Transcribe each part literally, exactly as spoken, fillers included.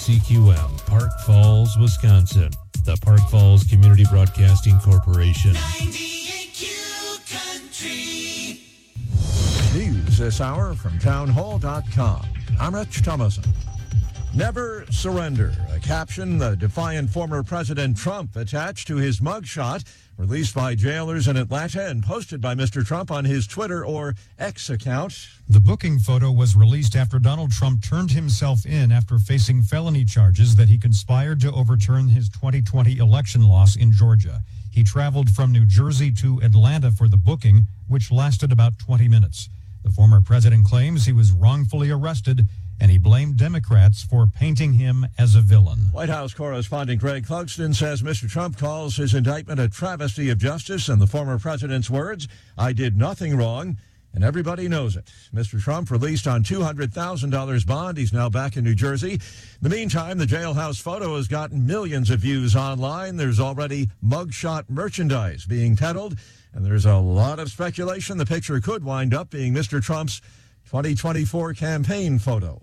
C Q M, Park Falls, Wisconsin. The Park Falls Community Broadcasting Corporation. ninety-eight Q Country. News this hour from town hall dot com. I'm Rich Thomason. Never surrender, a caption the defiant former President Trump attached to his mugshot, released by jailers in Atlanta and posted by Mister Trump on his Twitter or X account. The booking photo was released after Donald Trump turned himself in after facing felony charges that he conspired to overturn his twenty twenty election loss in Georgia. He traveled from New Jersey to Atlanta for the booking, which lasted about twenty minutes. The former president claims he was wrongfully arrested, and he blamed Democrats for painting him as a villain. White House correspondent Greg Clugston says Mister Trump calls his indictment a travesty of justice, and the former president's words, "I did nothing wrong," and everybody knows it. Mister Trump released on two hundred thousand dollars bond. He's now back in New Jersey. In the meantime, the jailhouse photo has gotten millions of views online. There's already mugshot merchandise being peddled, and there's a lot of speculation the picture could wind up being Mister Trump's twenty twenty-four campaign photo.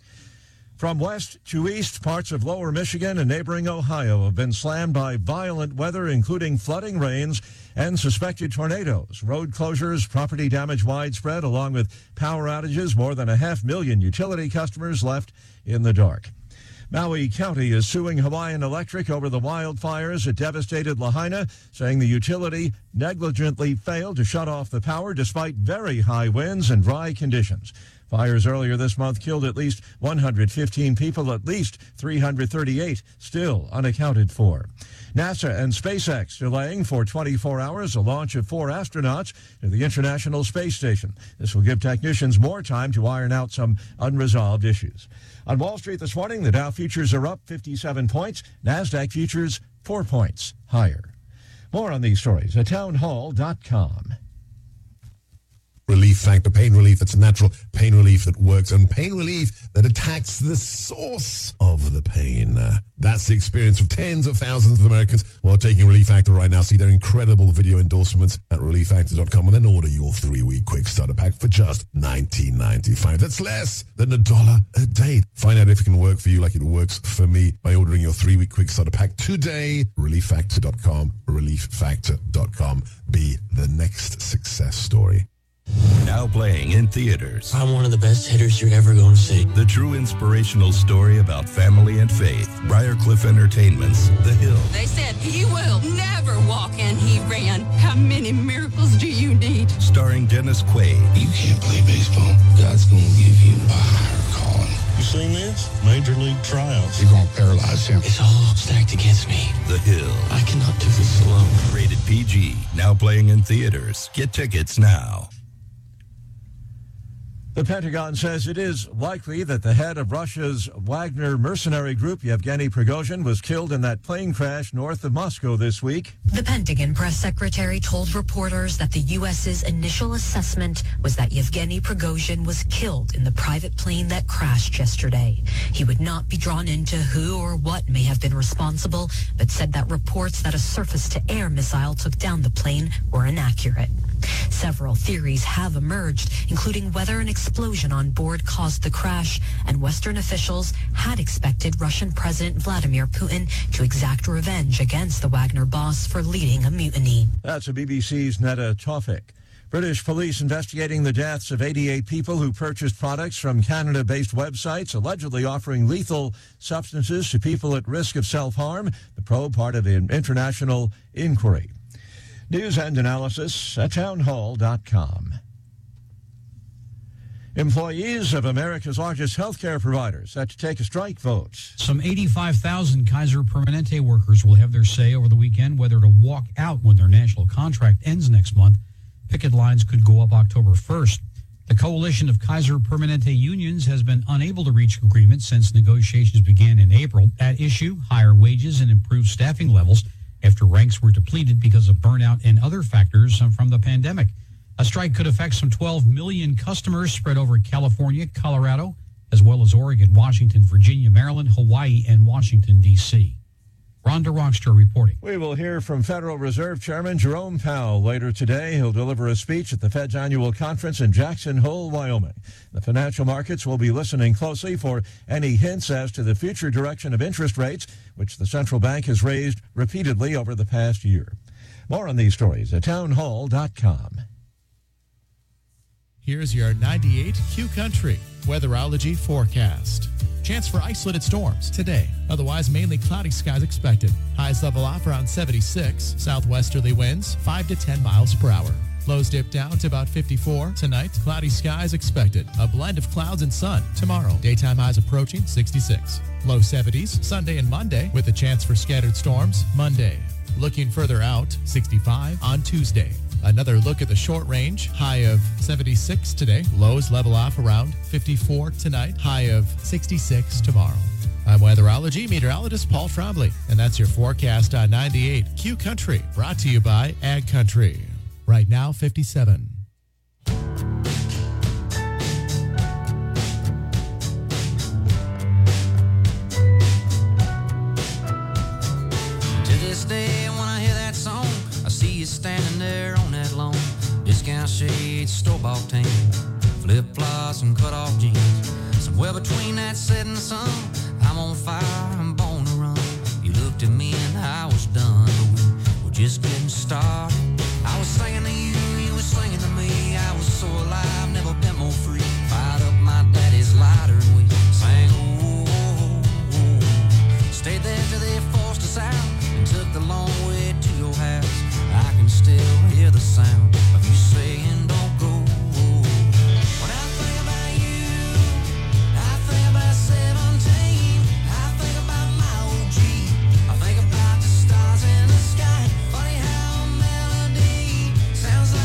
From west to east, parts of lower Michigan and neighboring Ohio have been slammed by violent weather, including flooding rains and suspected tornadoes. Road closures, property damage widespread, along with power outages. More than a half million utility customers left in the dark. Maui County is suing Hawaiian Electric over the wildfires that devastated Lahaina, saying the utility negligently failed to shut off the power despite very high winds and dry conditions. Fires earlier this month killed at least one hundred fifteen people, at least three hundred thirty-eight still unaccounted for. NASA and SpaceX delaying for twenty-four hours the launch of four astronauts to the International Space Station. This will give technicians more time to iron out some unresolved issues. On Wall Street this morning, the Dow futures are up fifty-seven points. NASDAQ futures four points higher. More on these stories at town hall dot com. Relief Factor, pain relief that's natural, pain relief that works, and pain relief that attacks the source of the pain. Uh, that's the experience of tens of thousands of Americans who are taking Relief Factor right now. See their incredible video endorsements at relief factor dot com and then order your three-week quick starter pack for just nineteen ninety-five. That's less than a dollar a day. Find out if it can work for you like it works for me by ordering your three-week quick starter pack today. relief factor dot com, relief factor dot com. Be the next success story. Now playing in theaters. I'm one of the best hitters you're ever going to see. The true inspirational story about family and faith. Briarcliff Entertainment's The Hill. They said he will never walk, and he ran. How many miracles do you need? Starring Dennis Quaid. You can't play baseball. God's going to give you a higher calling. You seen this? Major League Trials. You're going to paralyze him. It's all stacked against me. The Hill. I cannot do this alone. Rated P G. Now playing in theaters. Get tickets now. The Pentagon says it is likely that the head of Russia's Wagner mercenary group, Yevgeny Prigozhin, was killed in that plane crash north of Moscow this week. The Pentagon press secretary told reporters that the U S's initial assessment was that Yevgeny Prigozhin was killed in the private plane that crashed yesterday. He would not be drawn into who or what may have been responsible, but said that reports that a surface-to-air missile took down the plane were inaccurate. Several theories have emerged, including whether an explosion on board caused the crash, and Western officials had expected Russian President Vladimir Putin to exact revenge against the Wagner boss for leading a mutiny. That's a B B C's Netta Tawfik. British police investigating the deaths of eighty-eight people who purchased products from Canada-based websites allegedly offering lethal substances to people at risk of self-harm. The probe part of an international inquiry. News and analysis at town hall dot com. Employees of America's largest healthcare providers set to take a strike vote. Some eighty-five thousand Kaiser Permanente workers will have their say over the weekend whether to walk out when their national contract ends next month. Picket lines could go up October first. The coalition of Kaiser Permanente unions has been unable to reach agreement since negotiations began in April. At issue, higher wages and improved staffing levels after ranks were depleted because of burnout and other factors from the pandemic. A strike could affect some twelve million customers spread over California, Colorado, as well as Oregon, Washington, Virginia, Maryland, Hawaii, and Washington, D C Rhonda Rockster reporting. We will hear from Federal Reserve Chairman Jerome Powell later today. He'll deliver a speech at the Fed's annual conference in Jackson Hole, Wyoming. The financial markets will be listening closely for any hints as to the future direction of interest rates, which the central bank has raised repeatedly over the past year. More on these stories at townhall dot com. Here's your ninety-eight Q Country weatherology forecast. Chance for isolated storms today. Otherwise, mainly cloudy skies expected. Highs level off around seventy-six. Southwesterly winds five to ten miles per hour. Lows dip down to about fifty-four. Tonight, cloudy skies expected. A blend of clouds and sun tomorrow. Daytime highs approaching sixty-six. Low seventies Sunday and Monday with a chance for scattered storms Monday. Looking further out, sixty-five on Tuesday. Another look at the short range. High of seventy-six today. Lows level off around fifty-four tonight. High of sixty-six tomorrow. I'm weatherology meteorologist Paul Trombley, and that's your forecast on ninety-eight Q Country, brought to you by Ag Country. Right now, fifty-seven. To this day, when I hear that song, I see you standing there on that lawn. Discount shades, store-bought tan, flip-flops and cut-off jeans. Somewhere between that setting sun, I'm on fire, I'm born to run. You looked at me and I was done, but we were just getting started. I was singing to you, you were singing to me. I was so alive, never been more free. Fired up my daddy's lighter and we sang, oh, oh, oh. Stayed there till they forced us out and took the long way to your house. I can still hear the sound of you saying, don't go. When I think about you, I think about seventeen. I think about my old G. I think about the stars in the sky. Funny how a melody sounds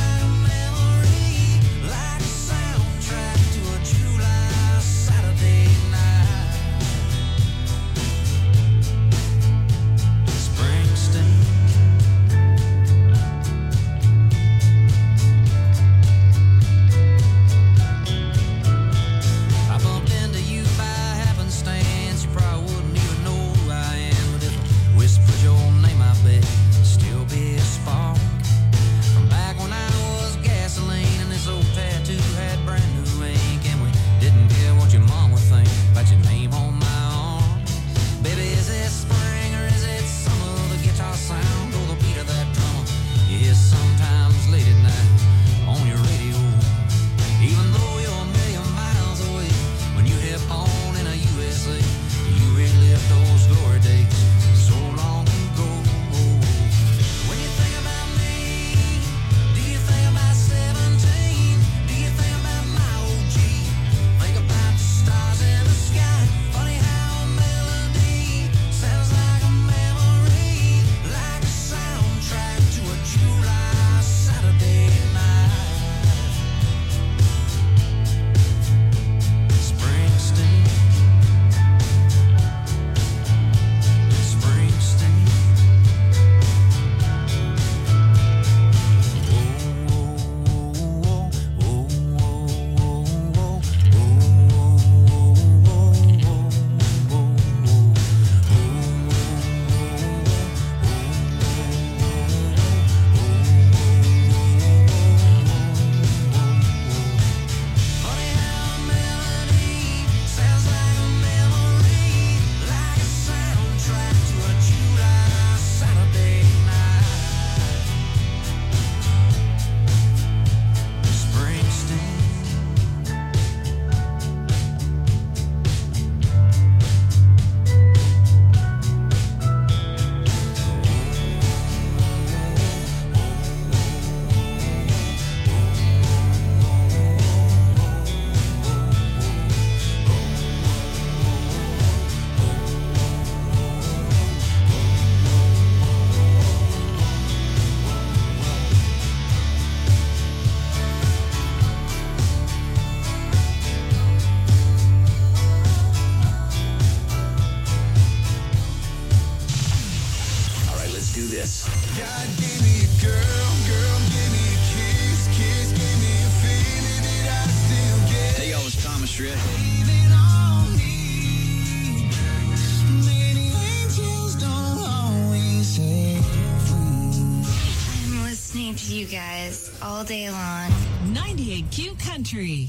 day long. ninety-eight Q Country.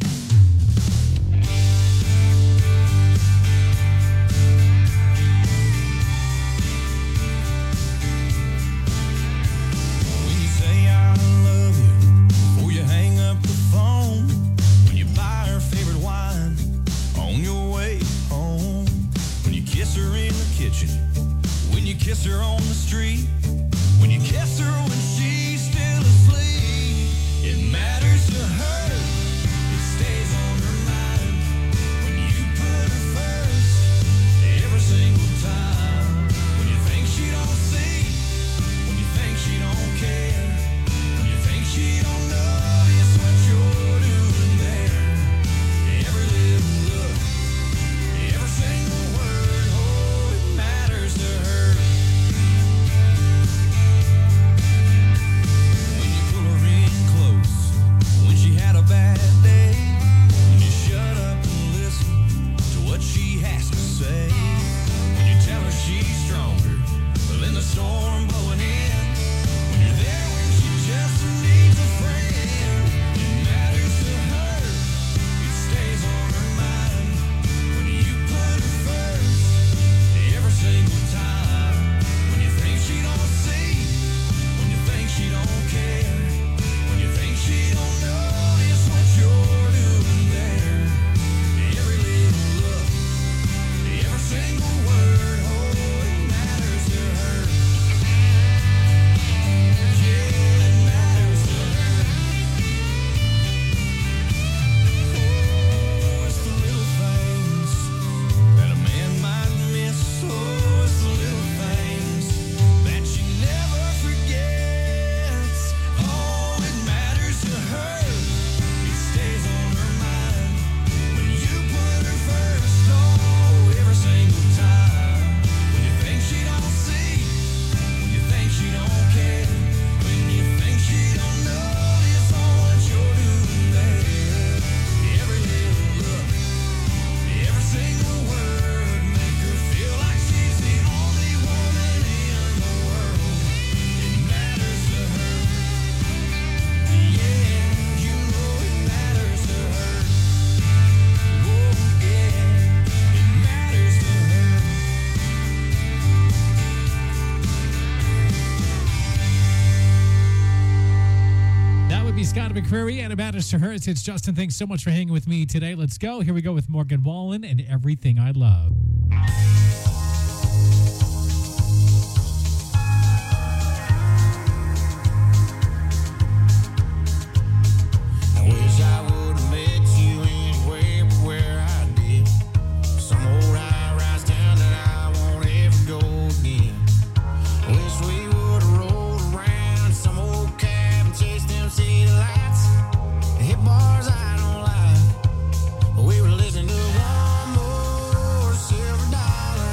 When you say I love you before you hang up the phone, when you buy her favorite wine on your way home, when you kiss her in the kitchen, when you kiss her on the street, when you kiss her when she's still asleep, it matters to her, it stays on her mind, when you put her first, every single time, when you think she don't see, when you think she don't care, when you think she don't notice what you're doing there, every little look, every single word, oh, it matters to her. When you pull her in close, when she had a bad day, when you shut up and listen to what she has to say, when you tell her she's stronger than the storm blowing in, when you're there when she just needs a friend, it matters to her, it stays on her mind, when you put her first, every single time, when you think she don't see, when you think she don't care, when you think she don't notice what you're doing there, every little look, every single word, oh, it matters to her. Yeah, it matters to her. Oh, it's the little things that a man might miss. Oh, it's the little things that she never forgets. Oh, it matters to her. It stays on her mind when you put her first. Oh, every single time. When you think she don't see, when you think she don't care, when you think she don't notice what you're doing there. Every little look, every single word, make her feel like she's the only woman in the world. It matters to her. Yeah, you know it matters to her. Oh, yeah, it matters to her. That would be Scott McCreery, and it matters to her. It's, it's Justin. Thanks so much for hanging with me today. Let's go. Here we go with Morgan Wallen and Everything I Love. I wish I would have met you anywhere but where I did. Some old high-rise town that I won't ever go again. Wish we would have rolled around some old cab and chased them city lights. Hit bars I don't like, but we were listening to one more silver dollar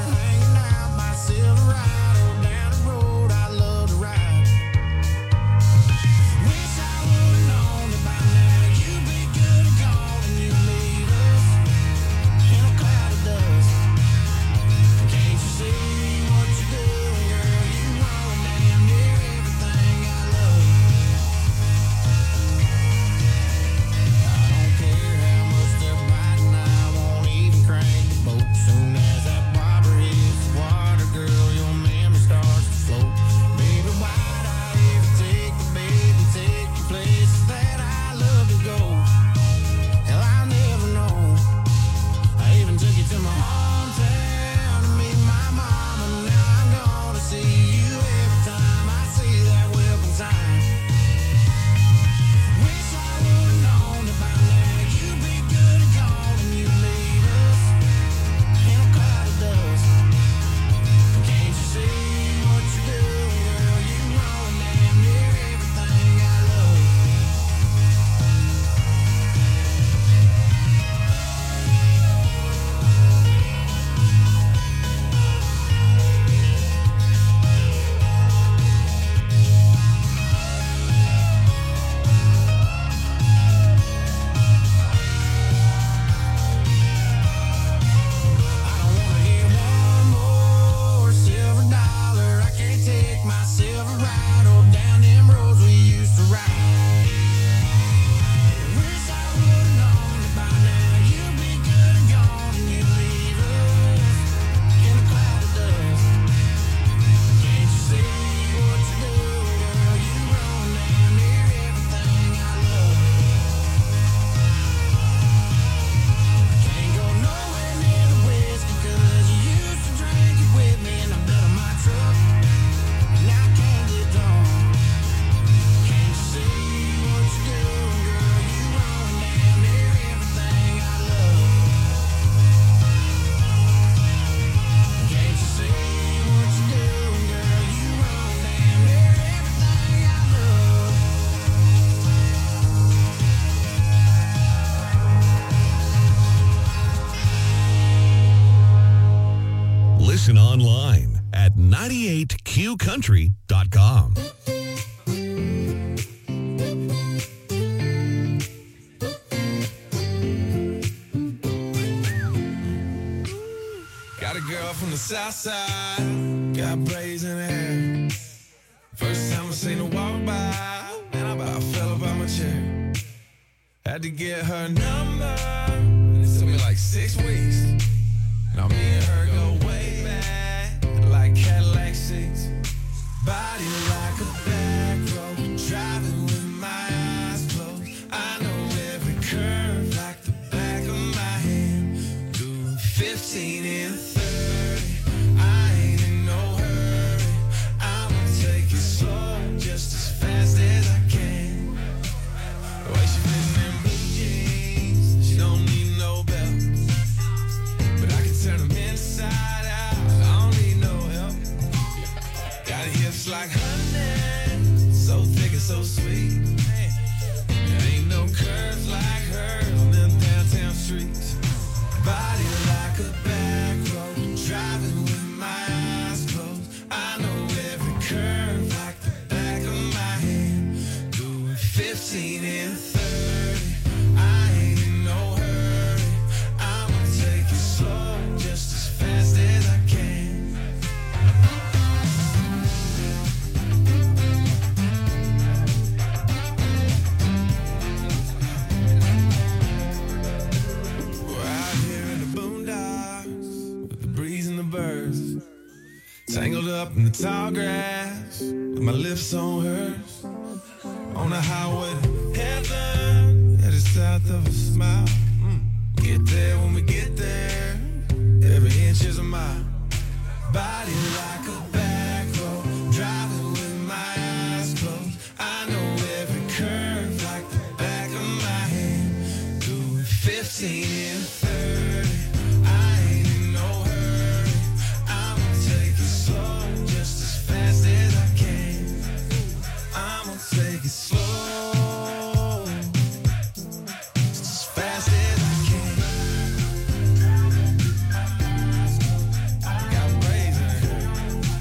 ninety-eight Q country dot com. Got a girl from the south side, got braids in her hair. First time I seen her walk by, man, I about fell about my chair. Had to get her number, it took me like six weeks. Now me and her go way back, like Cadillac seats. Body like a back road, driving with my eyes closed. I know every curve like the back of my hand. Doing fifteen and thirty, I ain't in no hurry. I'ma take it slow, just as fast as I can. The way she fits in blue jeans, she don't need no belt. But I can turn them inside out, I don't need no help. Got hips like honey, so thick and so sweet. There ain't no curves like hers on them downtown streets. Body like a back road, driving with my eyes closed. I know every curve like the back of my hand. Doing fifteen and thirty, I ain't in no hurry. I'ma take it slow, just as fast as I can. We're out here in the boondocks with the breeze and the birds, tangled up in the tall grass with my lips on hers. On the highway to heaven, yeah, just south of a smile. Mm. Get there when we get there, every inch is a mile. Body like a back road, driving with my eyes closed. I know every curve like the back of my hand. Doing fifteen and thirty, I ain't in no hurry. I'ma take it slow, just as fast as I can. I'ma take it slow, just as fast as I can. Got braids in her.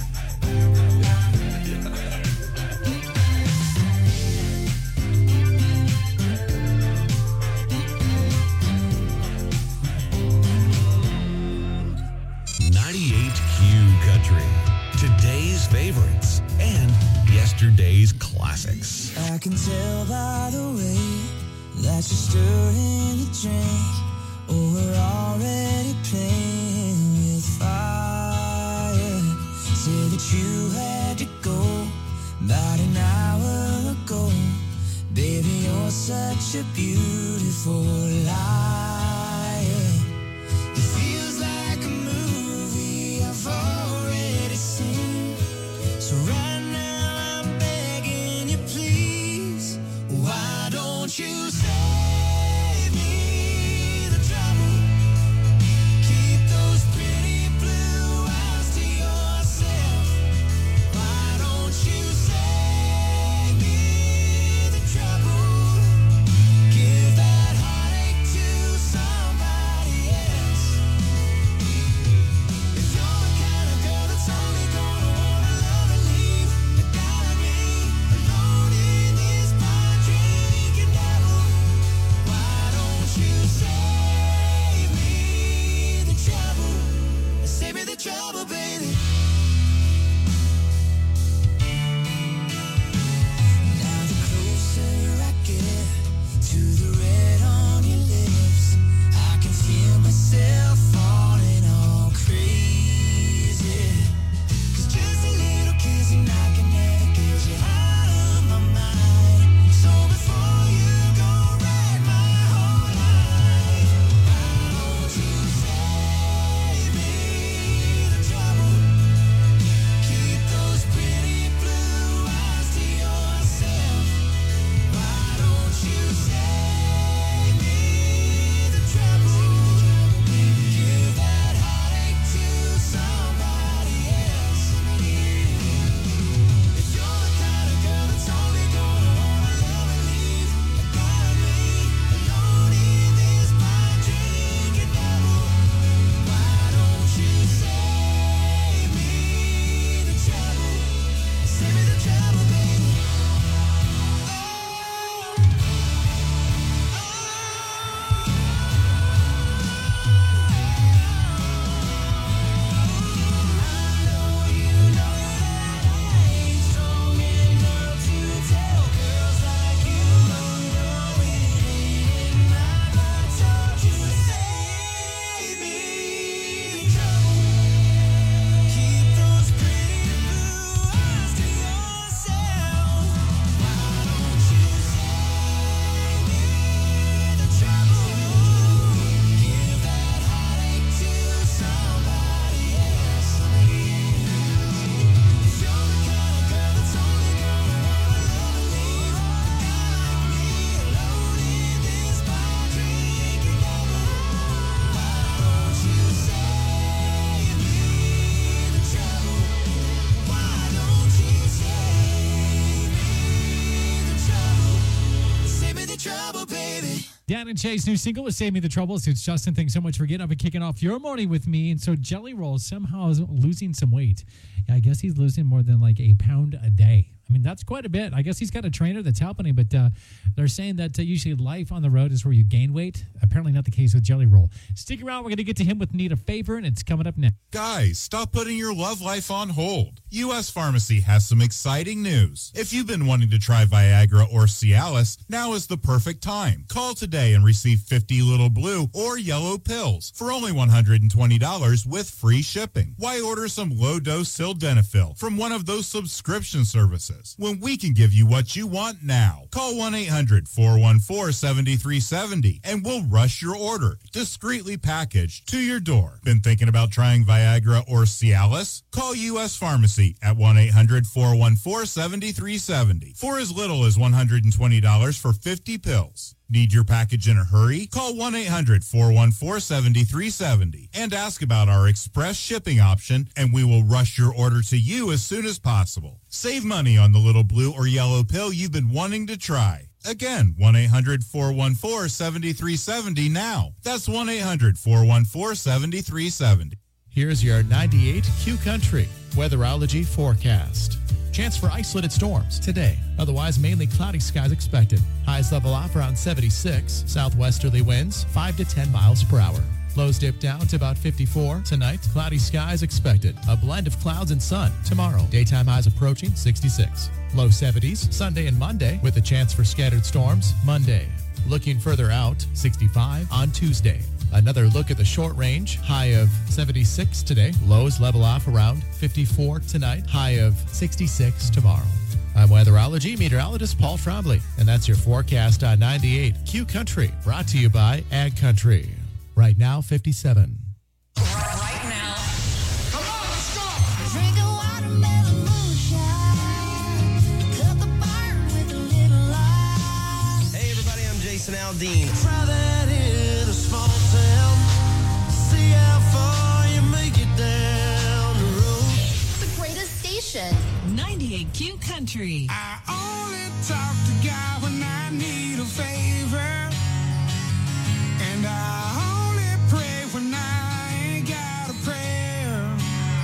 ninety-eight Q Country. Today's favorites and yesterday's classics. I can tell by the way that you're stirring the drink. Oh, we're already playing with fire. Said that you had to go about an hour ago. Baby, you're such a beautiful liar. It feels like a movie I've already seen. So right now I'm begging you, please. Why don't you save me the trouble? Keep those pretty blue eyes to yourself. Why don't you save me the trouble? Give that heartache to Dan and Shay's new single is Save Me the Troubles. It's Justin. Thanks so much for getting up and kicking off your morning with me. And so Jelly Roll somehow is losing some weight. Yeah, I guess he's losing more than like a pound a day. I mean, that's quite a bit. I guess he's got a trainer that's helping him, but uh, they're saying that uh, usually life on the road is where you gain weight. Apparently not the case with Jelly Roll. Stick around. We're going to get to him with Need a Favor, and it's coming up next. Guys, stop putting your love life on hold. U S Pharmacy has some exciting news. If you've been wanting to try Viagra or Cialis, now is the perfect time. Call today and receive fifty little blue or yellow pills for only one hundred twenty dollars with free shipping. Why order some low-dose sildenafil from one of those subscription services when we can give you what you want now? Call one eight hundred, four one four, seven three seven zero and we'll rush your order, discreetly packaged, to your door. Been thinking about trying Viagra or Cialis? Call U S Pharmacy at one eight hundred, four one four, seven three seven zero for as little as one hundred twenty dollars for fifty pills. Need your package in a hurry? Call one eight hundred, four one four, seven three seven zero and ask about our express shipping option, and we will rush your order to you as soon as possible. Save money on the little blue or yellow pill you've been wanting to try. Again, one eight hundred, four one four, seven three seven zero now. That's one eight hundred, four one four, seven three seven zero. Here's your ninety-eight Q Country weatherology forecast. Chance for isolated storms today. Otherwise, mainly cloudy skies expected. Highs level off around seventy-six. Southwesterly winds five to ten miles per hour. Lows dip down to about fifty-four. Tonight, cloudy skies expected. A blend of clouds and sun. Tomorrow, daytime highs approaching sixty-six. Low seventies Sunday and Monday with a chance for scattered storms. Monday. Looking further out, sixty-five on Tuesday. Another look at the short range. High of seventy-six today. Lows level off around fifty-four tonight. High of sixty-six tomorrow. I'm weatherology meteorologist Paul Trombley, and that's your forecast on ninety-eight Q Country, brought to you by Ag Country. Right now, fifty-seven. Right now. Come on, let's go. Drink a watermelon moonshine. Cut the burn with a little light. Hey, everybody, I'm Jason Aldean. Try that in a small town. See how far you make it down the road. The greatest station. ninety-eight Q Country. I only talk to God when I need a favor. And I only pray when I ain't got a prayer.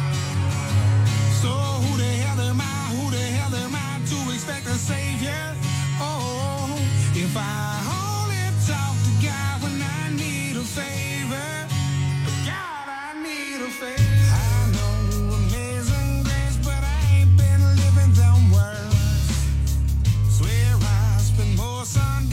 So who the hell am I? Who the hell am I to expect a savior? Oh, if I only talk to God when I need a favor. God, I need a favor. I know amazing grace, but I ain't been living them words. Swear I spend more sun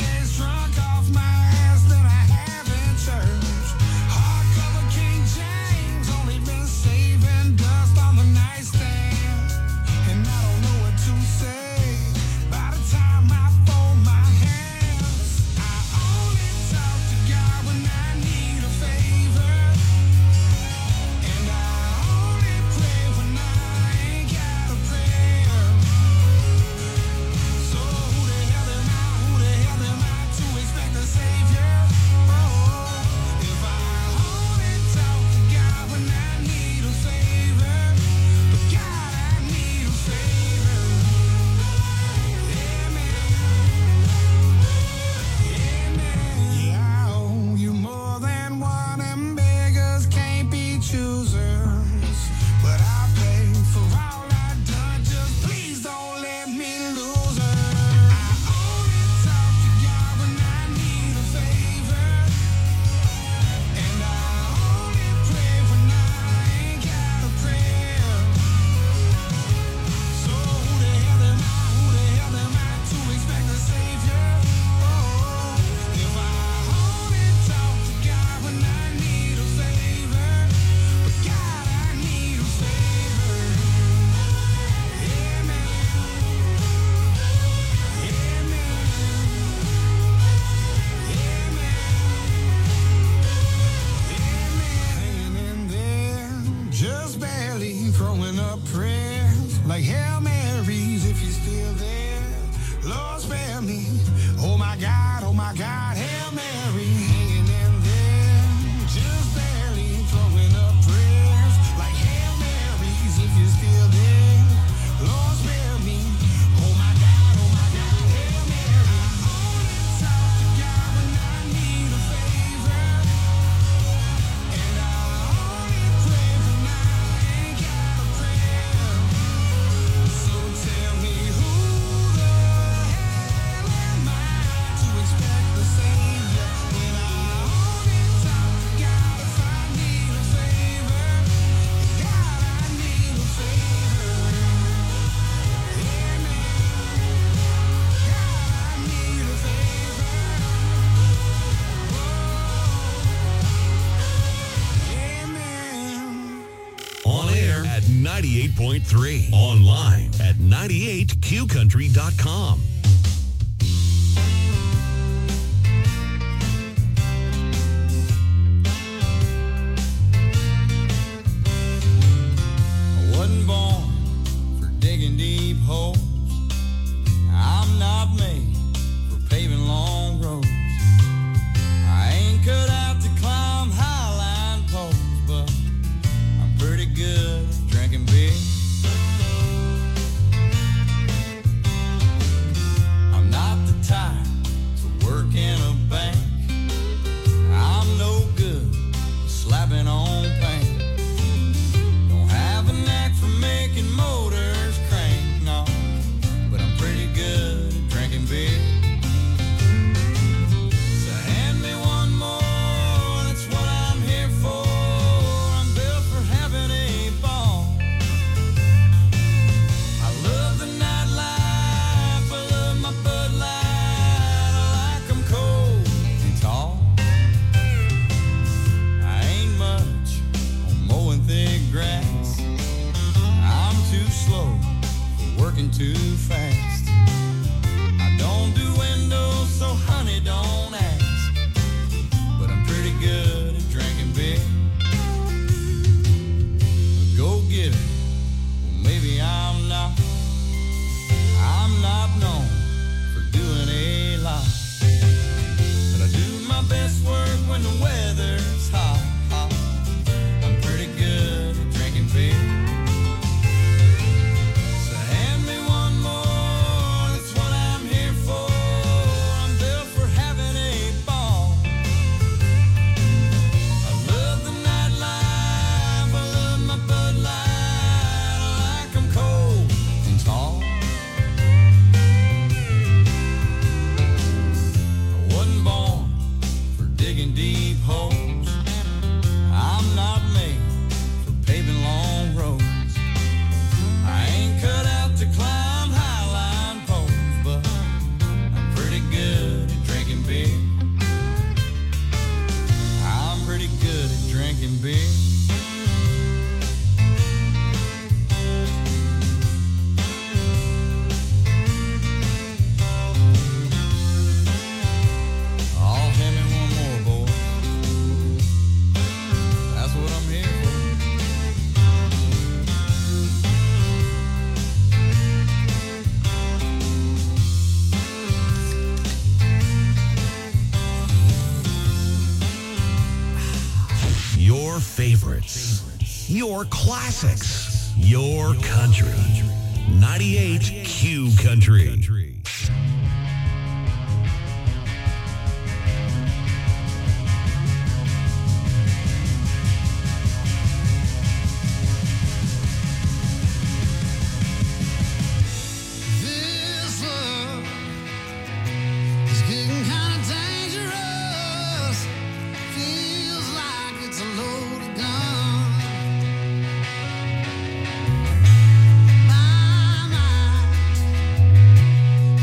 ninety-eight point three. Online at ninety-eight q country dot com. I wasn't born for digging deep holes. I'm not made for paving long roads. I ain't cut out to climb highline poles, but I'm pretty good at drinking beer. I'm not the type to work in a bank. I'm no good at slapping on paint. Don't have a knack for making motors crank, no, but I'm pretty good at drinking beer. So hand me one more, that's what I'm here for. I'm built for having a ball. I love the nightlife, I love my Bud Light. I like 'em cold and tall. I ain't much on mowing thick grass. I'm too slow for working too fast. I don't do windows, so honey, don't ask. But I'm pretty good at drinking beer. A go-getter, well, maybe I'm not. I'm not known for doing a lot. But I do my best work when the weather's hot, hot. I'm pretty good at drinking beer. So hand me one more, that's what I'm here for. I'm built for having a ball. I love the nightlife, I love my Bud Light. I like 'em cold and tall. I wasn't born for digging deep holes. I'm not made for paving long roads. I ain't cut out to climb highline poles, but I'm pretty good at drinking beer. I'm pretty good at drinking beer. Oh, hand me one more, boy. That's what I'm here for. Your favorites, your classics, your country. ninety-eight Q Country. This love is getting kind of dangerous. Feels like it's a loaded gun. My mind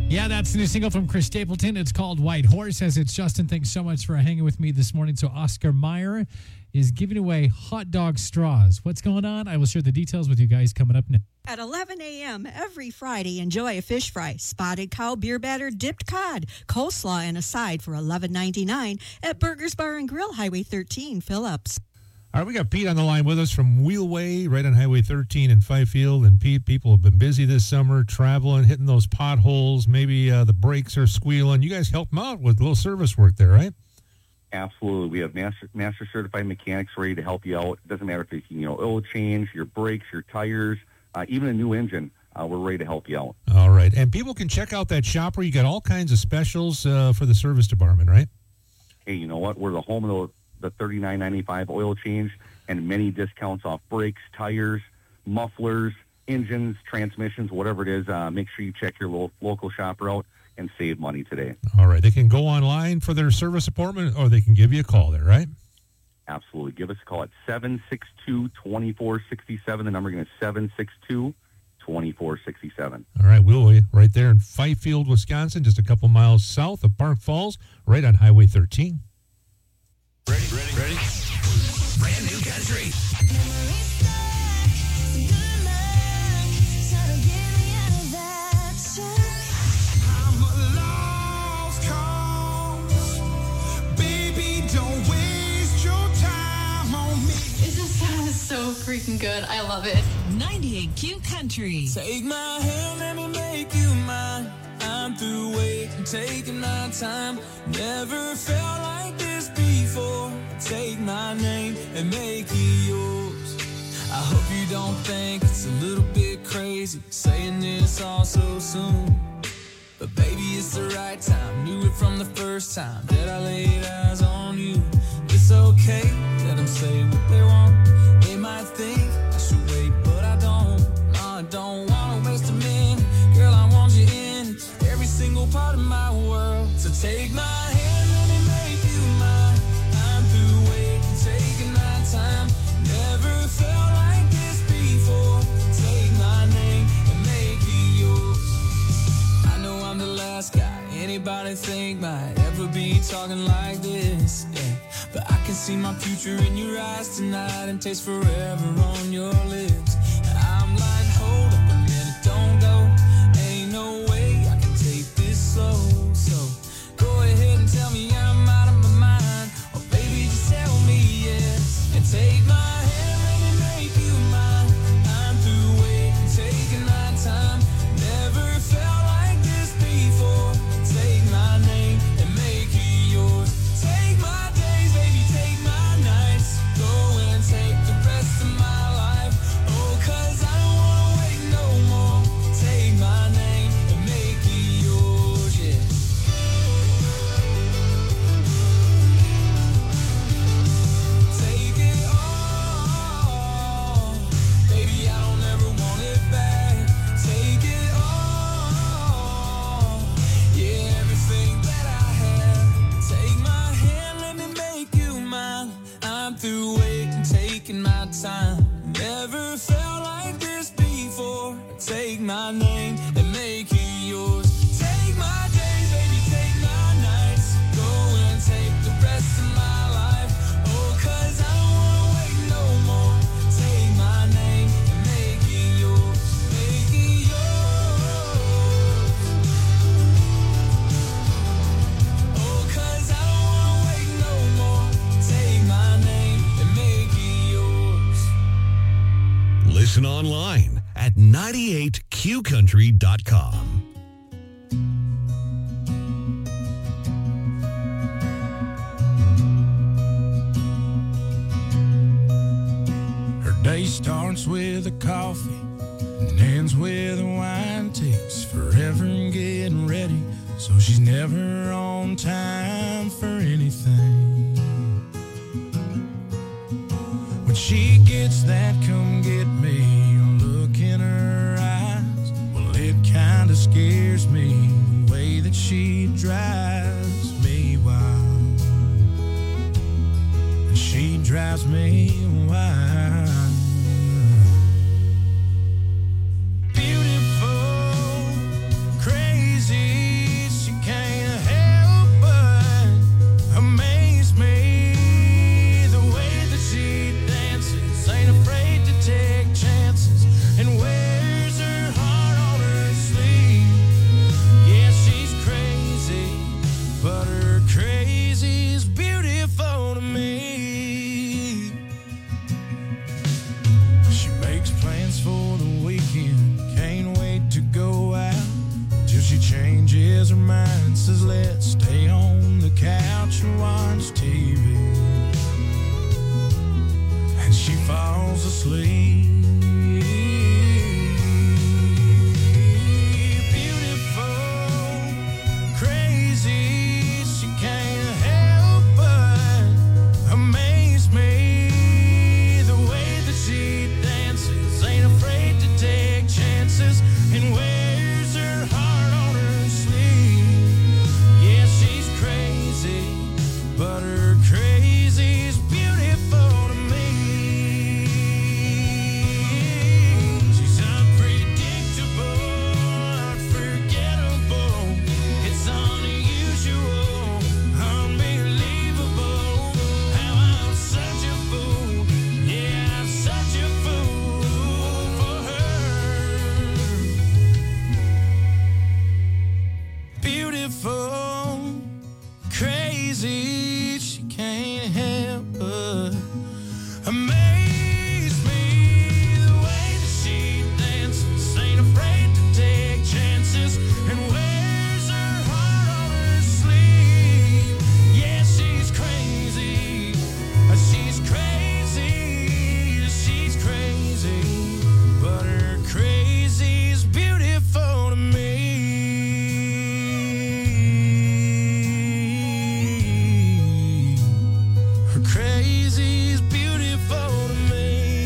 Yeah, that's the new single from Chris Stapleton. It's called White Horse. As it's Justin, thanks so much for hanging with me this morning. So Oscar Mayer is giving away hot dog straws. What's going on? I will share the details with you guys coming up next. At eleven a.m. every Friday, enjoy a fish fry, spotted cow, beer batter, dipped cod, coleslaw, and a side for eleven ninety-nine at Burgers Bar and Grill, Highway thirteen, Phillips. All right, we got Pete on the line with us from Wheelway, right on Highway thirteen in Fifield. And Pete, people have been busy this summer, traveling, hitting those potholes. Maybe uh, the brakes are squealing. You guys help them out with a little service work there, right? Absolutely. We have master, master certified mechanics ready to help you out. It doesn't matter if it's, you know, oil change, your brakes, your tires, uh, even a new engine. Uh, we're ready to help you out. All right. And people can check out that shop where you got all kinds of specials uh, for the service department, right? Hey, you know what? We're the home of the the thirty-nine ninety-five oil change and many discounts off brakes, tires, mufflers, engines, transmissions, whatever it is. Uh, make sure you check your lo- local shopper out and save money today. All right. They can go online for their service appointment, or they can give you a call there, right? Absolutely. Give us a call at seven six two, two four six seven. The number again is seven six two, two four six seven. All right. We'll right there in Fifield, Wisconsin, just a couple miles south of Park Falls, right on Highway thirteen. Ready, ready, ready? Brand new country. I'm a lost cause. Baby, don't waste your time on me. It just sounds so freaking good. I love it. ninety-eight Q Country. Take my hand, let me make you mine. I'm through waiting, taking my time. Never felt like this before. Take my name and make it yours. I hope you don't think it's a little bit crazy saying this all so soon. But baby, it's the right time. Knew it from the first time that I laid eyes on you. It's okay, let them say what they want. They might think I should wait, but I don't. No, I don't want to waste a minute. Girl, I want you in every single part of my world. So take my hand, let me make you mine. I'm through waiting, taking my time. Never felt like this before. Take my name and make it yours. I know I'm the last guy anybody think might ever be talking like this, yeah. But I can see my future in your eyes tonight and taste forever on your lips. I'm like, hold up a minute, don't go. Ain't no way I can take this slow. So go ahead and tell me I'm out of my mind, or baby just tell me yes. And take my hand, let me make you mine. I'm through waiting, taking my time. Never felt like this before. Take my name and make it yours. Take my days, baby, take my nights. Go and take the rest of my life. Oh, cause I don't wanna wait no more. Take my name and make it yours, yeah. Take it all. Baby, I don't ever want it back. Take it all. Yeah, everything that I have. Take my hand, let me make you mine. I'm through waiting, taking my time. Never felt like this before. Take my name and make it yours. Take my days, baby, take my nights. Go and take the rest of my life. Oh, cause I don't wanna wait no more. Take my name and make it yours. Make it yours. Oh, cause I don't wanna wait no more. Take my name and make it yours. Listen online at ninety-eight q country dot com. Her day starts with a coffee and ends with a wine. Takes forever in getting ready, so she's never on time for anything. When she gets that come get me look in her eyes, well, it kinda scares me the way that she drives me wild. And she drives me wild. Beautiful, crazy, says, let's stay on the couch and watch T V. And she falls asleep. And wears her heart on her sleeve. Yeah, she's crazy, but her crazy's beautiful to me. She's unpredictable, unforgettable. It's unusual, unbelievable. How I'm such a fool. Yeah, I'm such a fool for her. Beautiful, crazy, she can't help but amaze me. The way that she dances, ain't afraid to take chances, and wears her heart on her sleeve. Yeah, she's crazy, she's crazy, she's crazy, but her crazy's beautiful to me. Crazy's beautiful to me.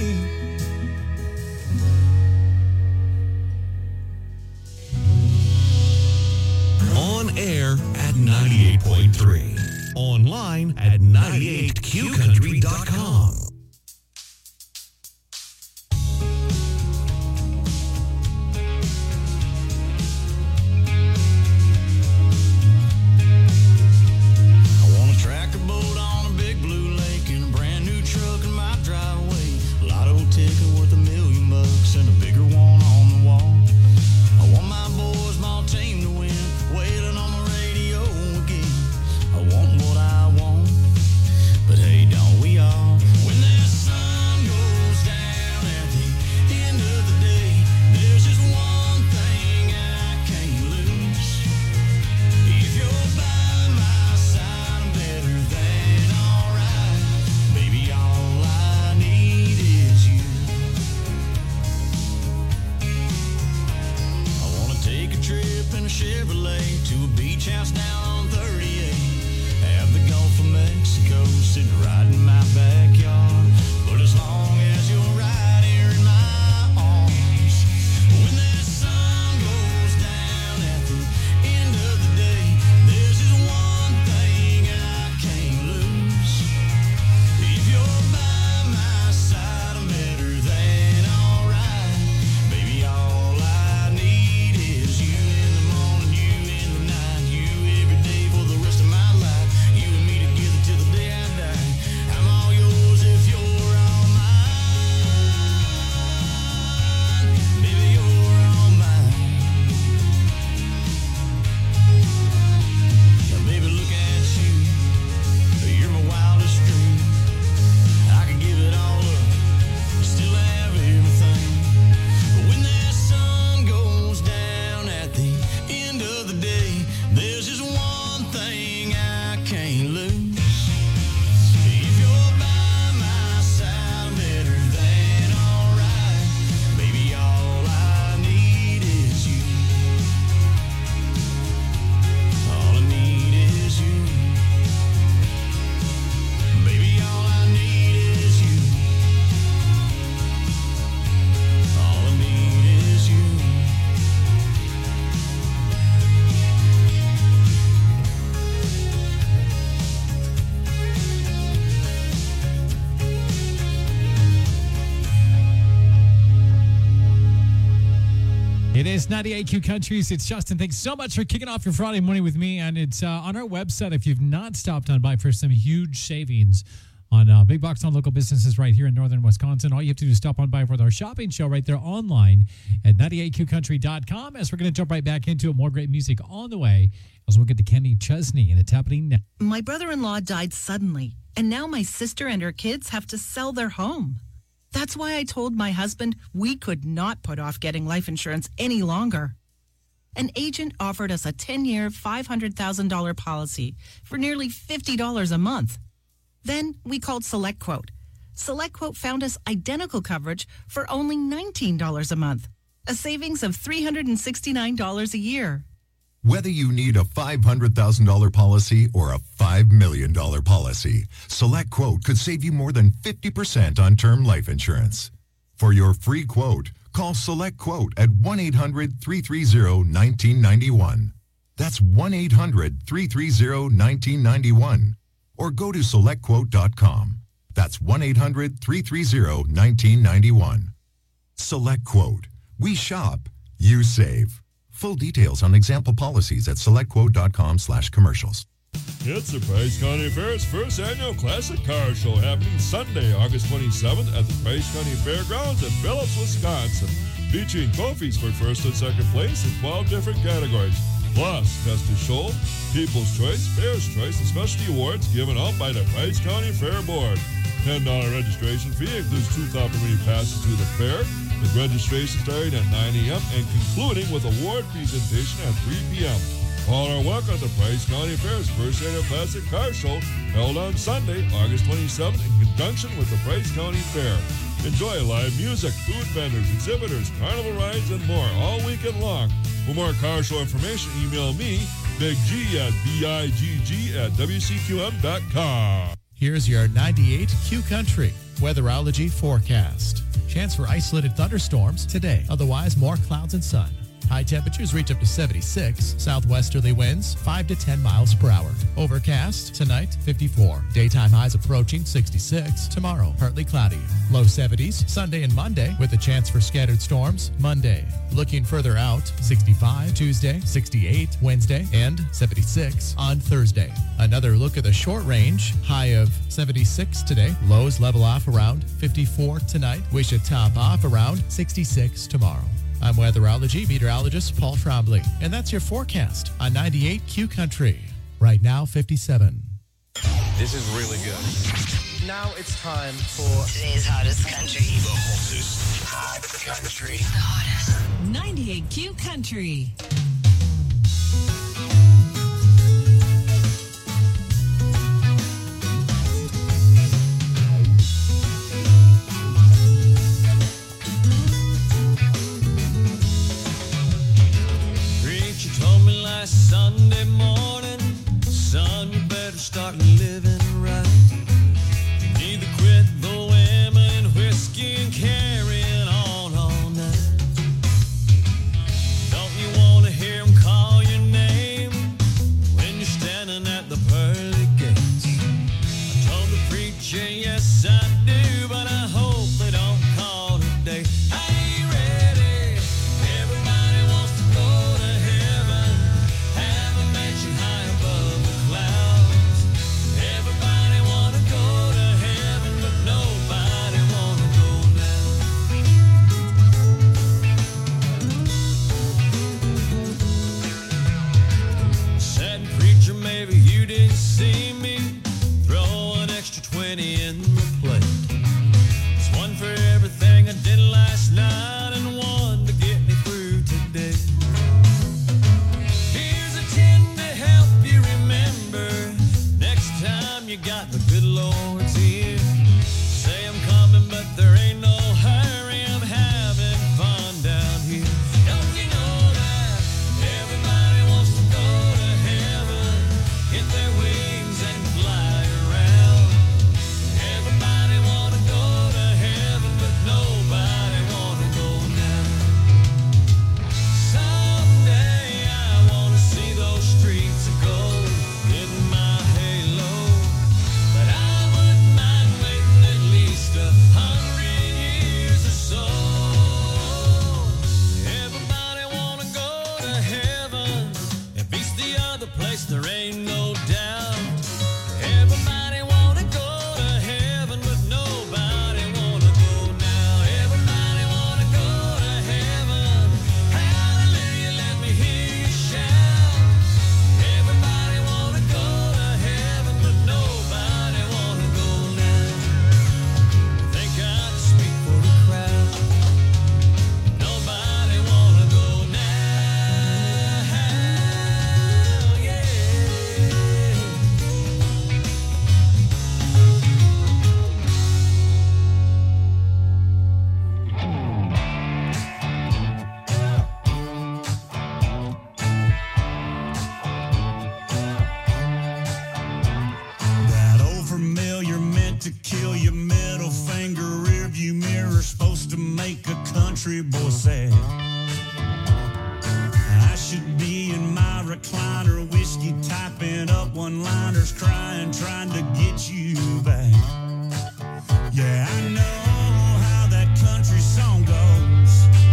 On air at ninety-eight point three. Online at ninety-eight q country dot com. I want a tractor boat on a big blue lake and a brand new truck in my driveway. Lotto ticket worth a million bucks and a bigger one on the wall. I want my boys, my team to win, wailing on the radio again. I want what I want, but hey, don't we all? When that sun goes down at the end of the day, there's just one thing I can't lose. If you're by my side, I'm better than alright. Baby, all I need is you. I wanna take a trip in a Chevrolet to a beach house down on thirty-eight. Have the Gulf of Mexico sitting right in my backyard. But as long as you're right here in my arms, when that sun goes down at the end of the day, there's just one thing I can't lose. If you're by my side, I'm better than alright. Baby, all I need is you in the morning, you in the night, you every day for the rest of my life. You and me together till the day I die. I'm all yours if you're all mine. Baby, you're all mine. Now, baby, look at you. You're my wildest dream. I could give it all up, still have everything. But when that sun goes down at the end of the day, there's just one thing I can't lose. If you're by my side, I'm better than alright. Baby, all I need is you. All I need is you. Baby, all I need is you. All I need is you. It is ninety-eight Q Countries. It's Justin. Thanks so much for kicking off your Friday morning with me. And it's uh, on our website. If you've not stopped on by for some huge savings on uh, big box on local businesses right here in northern Wisconsin, all you have to do is stop on by for our shopping show right there online at ninety-eight q country dot com. As we're going to jump right back into it, more great music on the way as we'll get to Kenny Chesney, and it's happening now. My brother-in-law died suddenly, and now my sister and her kids have to sell their home. That's why I told my husband we could not put off getting life insurance any longer. An agent offered us a ten-year, five hundred thousand dollars policy for nearly fifty dollars a month. Then we called SelectQuote. SelectQuote found us identical coverage for only nineteen dollars a month, a savings of three hundred sixty-nine dollars a year. Whether you need a five hundred thousand dollars policy or a five million dollars policy, SelectQuote could save you more than fifty percent on term life insurance. For your free quote, call SelectQuote at one eight hundred, three three zero, one nine nine one. That's one eight hundred, three three zero, one nine nine one. Or go to select quote dot com. That's one eight hundred, three three zero, one nine nine one. SelectQuote. We shop, you save. Full details on example policies at select quote dot com slash commercials. It's the Price County Fair's first annual Classic Car Show happening Sunday, August twenty-seventh at the Price County Fairgrounds in Phillips, Wisconsin, featuring trophies for first and second place in twelve different categories. Plus, Best of Show, People's Choice, Fair's Choice, and specialty awards given out by the Price County Fair Board. ten dollars registration fee includes two complimentary passes to the fair, with registration starting at nine a.m. and concluding with award presentation at three p.m. All are welcome to Price County Fair's first annual Classic Car Show, held on Sunday, August twenty-seventh, in conjunction with the Price County Fair. Enjoy live music, food vendors, exhibitors, carnival rides, and more all weekend long. For more car show information, email me, Big G at B I G G at W C Q M dot com. Here's your ninety-eight Q Country weatherology forecast. Chance for isolated thunderstorms today. Otherwise, more clouds and sun. High temperatures reach up to seventy-six. Southwesterly winds five to ten miles per hour. Overcast tonight, fifty-four. Daytime highs approaching sixty-six. Tomorrow, partly cloudy. Low seventies Sunday and Monday with a chance for scattered storms. Monday. Looking further out, sixty-five Tuesday, sixty-eight Wednesday, and seventy-six on Thursday. Another look at the short range. High of seventy-six today. Lows level off around fifty-four tonight. We should top off around sixty-six tomorrow. I'm weatherology meteorologist Paul Trombley, and that's your forecast on ninety-eight Q Country. Right now, fifty-seven. This is really good. Now it's time for today's hottest country. The hottest hot country. The hottest. ninety-eight Q Country. Sunday morning, son, you better start living right. You need to quit the women and whiskey and carrying on all night. Don't you want to hear them call your name when you're standing at the pearly gates? I told the preacher, yes I do, but I hope they don't call today. I ain't ready. Everybody wants to go to heaven. Have a mansion high above the clouds. Everybody wanna go to heaven, but nobody wanna go now. Said preacher, maybe you didn't see me. Throw an extra twenty in the plate. It's one for everything I did last night and one to get me through today. Here's a tin to help you remember. Next time you got the good Lord's ear. Say I'm coming, but there ain't no hurry. I'm having fun down here. Don't you know that everybody wants to go to heaven? Get their wings and fly around. Everybody wanna go to heaven, but nobody wanna go now. Someday I wanna see those streets of gold in my halo, but I wouldn't mind waiting at least a hundred years or so. Everybody wanna go to heaven. It beats the other place, there ain't no doubt. Everybody wanna go to heaven, but nobody wanna go now. Everybody wanna go to heaven. Hallelujah, let me hear you shout. Everybody wanna go to heaven, but nobody wanna go now. Think I can speak for the crowd. Nobody wanna go now. bad. I should be in my recliner, whiskey typing up one-liners, crying, trying to get you back. Yeah, I know how that country song goes.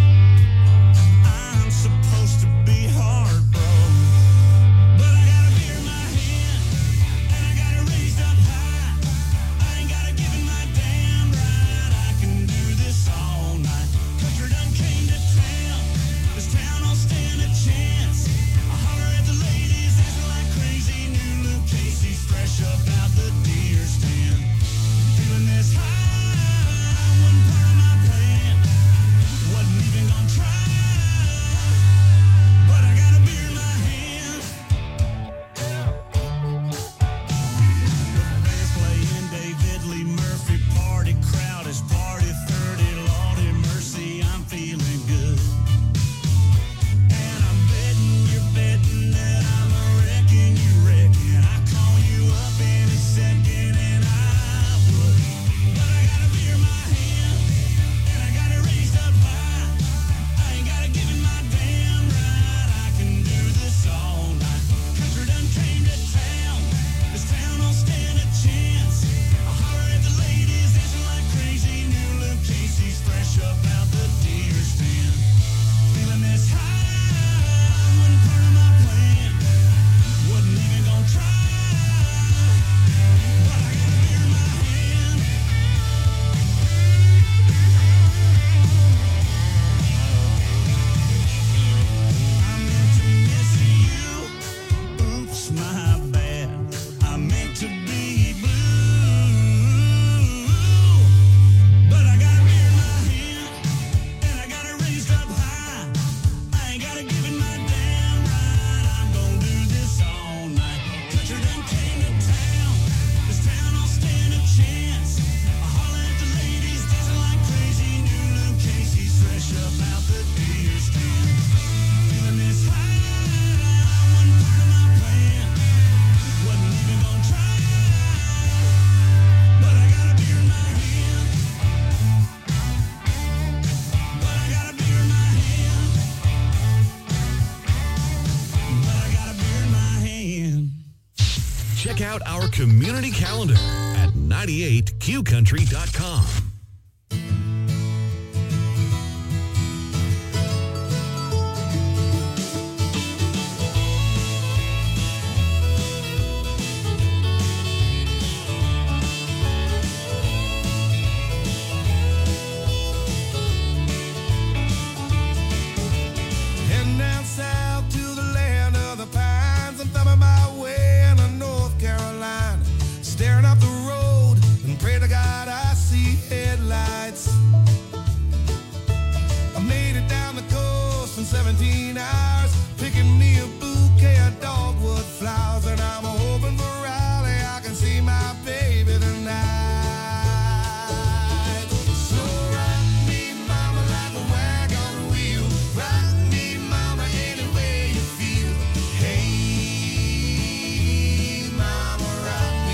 I'm supposed to be heartbroken, but I got a beer in my hand, and I got it raised up high. I ain't got to give it my damn right. I can do this all night. Country done came to town. This town don't stand a chance. I holler at the ladies, dancing like crazy. New Luke Casey's fresh up out the deer stand. Feeling this high. Check out our community calendar at ninety-eight q country dot com. Heading down south to the land of the pines. I'm thumbing my way into North Carolina, staring up the road and pray to God I see headlights. I made it down the coast in seventeen hours, picking me a bouquet of dogwood flowers, and I'm hoping for Raleigh I can see my baby tonight. So rock me, mama, like a wagon wheel. Rock me, mama, any way you feel. Hey, mama, rock me.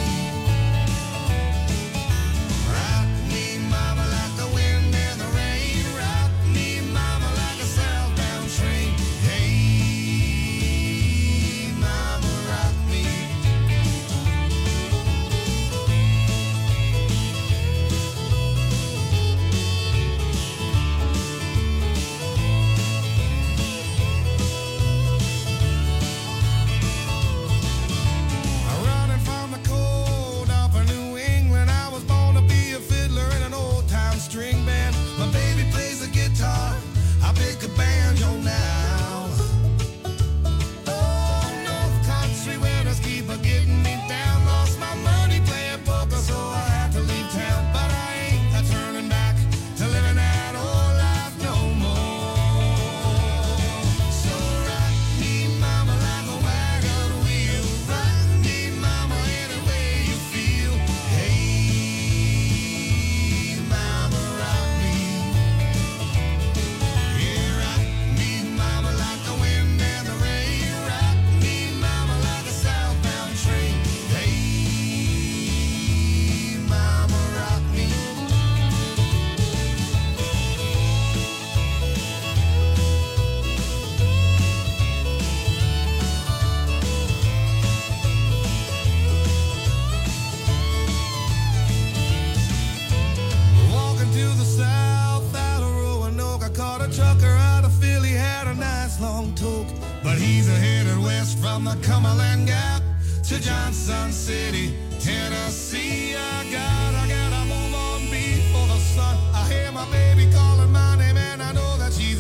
Rock me, mama, like the wind and the rain. Rock me, mama, like a southbound train. Hey, mama, rock me. trucker out of Philly had a nice long toke, but he's a headed west from the Cumberland Gap to Johnson City, Tennessee. I gotta, gotta move on before the sun. I hear my baby calling my name and I know that she's